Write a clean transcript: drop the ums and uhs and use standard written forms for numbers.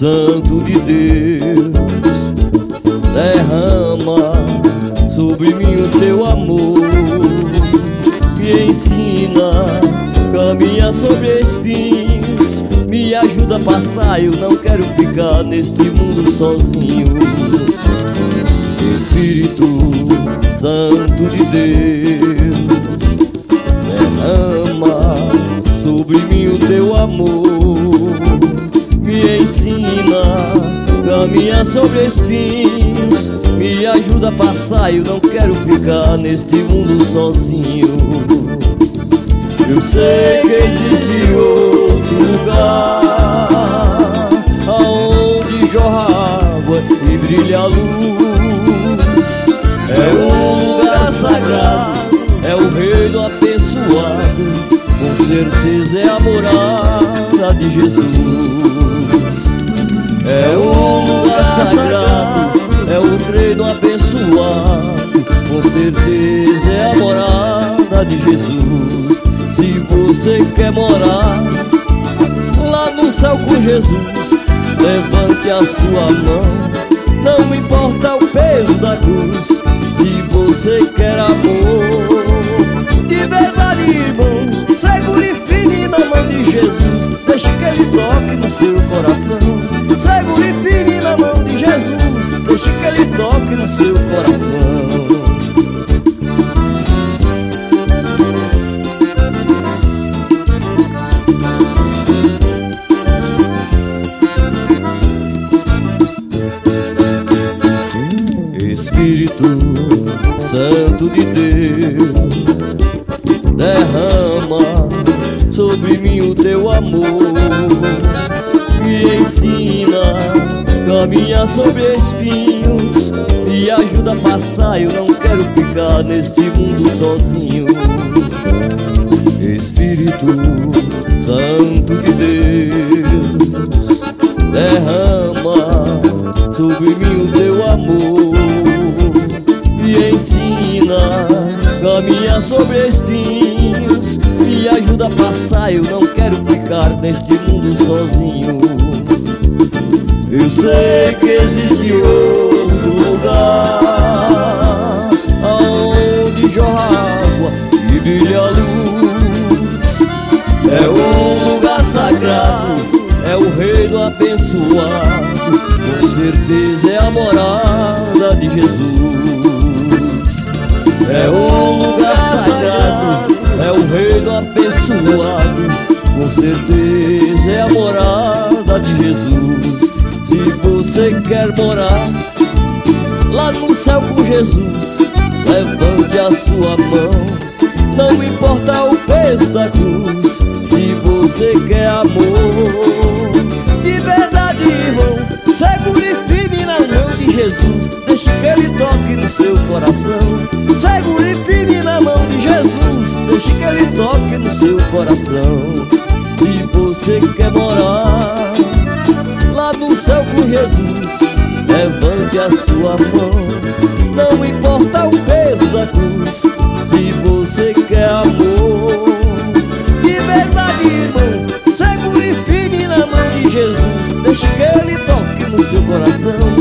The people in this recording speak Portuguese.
Santo de Deus, derrama sobre mim o teu amor, me ensina a caminhar sobre espinhos, me ajuda a passar, eu não quero ficar neste mundo sozinho. Espírito Santo de Deus, derrama sobre mim o teu amor, me ensina a caminhar sobre espinhos, me ajuda a passar, eu não quero ficar neste mundo sozinho. Eu sei que existe outro lugar aonde jorra água e brilha a luz. É um lugar sagrado, é o reino abençoado, com certeza é a morada de Jesus. É um lugar sagrado, é o reino abençoado, com certeza é a morada de Jesus. Se você quer morar lá no céu com Jesus, levante a sua mão, não importa o peso da cruz. Se você quer amor de verdade, irmão, segure firme na mão de Jesus, deixe que Ele toque no seu coração. Segure firme na mão de Jesus, deixe que Ele toque no seu coração. Espírito Santo de Deus, derrama sobre mim o teu amor, me ensina a caminhar sobre espinhos, me ajuda a passar, eu não quero ficar neste mundo sozinho. Espírito Santo de Deus, derrama sobre mim o teu amor, me ensina a caminhar sobre espinhos, me ajuda a passar, eu não quero ficar neste mundo sozinho. Eu sei que existe outro lugar aonde jorra água e brilha a luz. É um lugar sagrado, é o reino abençoado, com certeza é a morada de Jesus. É um lugar sagrado, é o reino abençoado, com certeza é a morada de Jesus. Se você quer morar lá no céu com Jesus, levante a sua mão, não importa o peso da cruz. Se você quer amor de verdade, irmão, segure firme na mão de Jesus, deixe que Ele toque no seu coração. Segure firme na mão de Jesus, deixe que Ele toque no seu coração. Se você quer morar lá no céu com Jesus, levante a sua mão, não importa o peso da cruz. Se você quer amor de verdade, irmão, segure firme na mão de Jesus, deixe que Ele toque no seu coração.